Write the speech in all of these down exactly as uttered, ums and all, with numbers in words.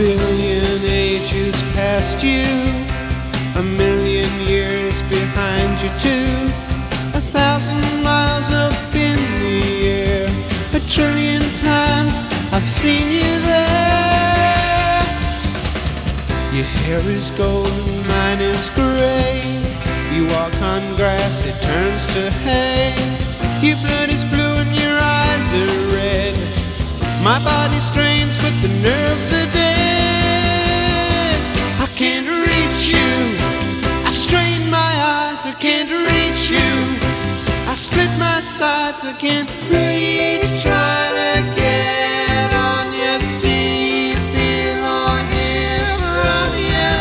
billion ages past you, a million years behind you too, a thousand miles up in the air, a trillion times I've seen you there. Your hair is golden, mine is gray. You walk on grass, it turns to hay. Your blood is blue and your eyes are red. My body strains, but the nerves are dead. I can't reach you. I strain my eyes, I can't reach you. I split my sides, I can't reach. Try to get on your seat, feel or hear from you.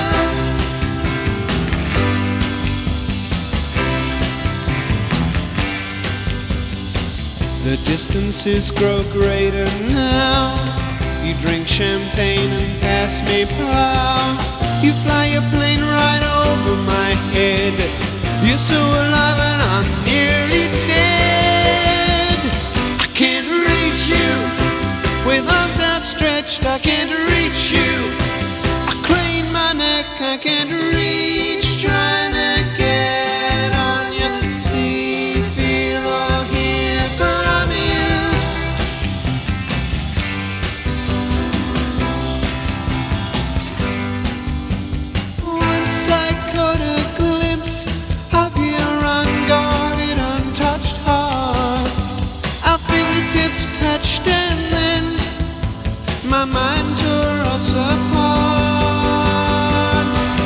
The distances grow greater now. You drink champagne and pass me by. You fly your plane right over my head. You're so alive and I'm nearly dead. I can't reach you. With arms outstretched, I can't reach you. I crane my neck, I can't reach. Trying to get on your seat, feel or hear from you. Once I caught a glimpse of your unguarded, untouched heart. Our fingertips touched and then my mind tore us apart.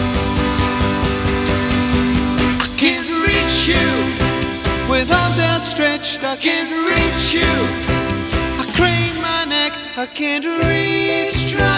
I can't reach you. With arms outstretched, I can't reach you. I crane my neck, I can't reach. Try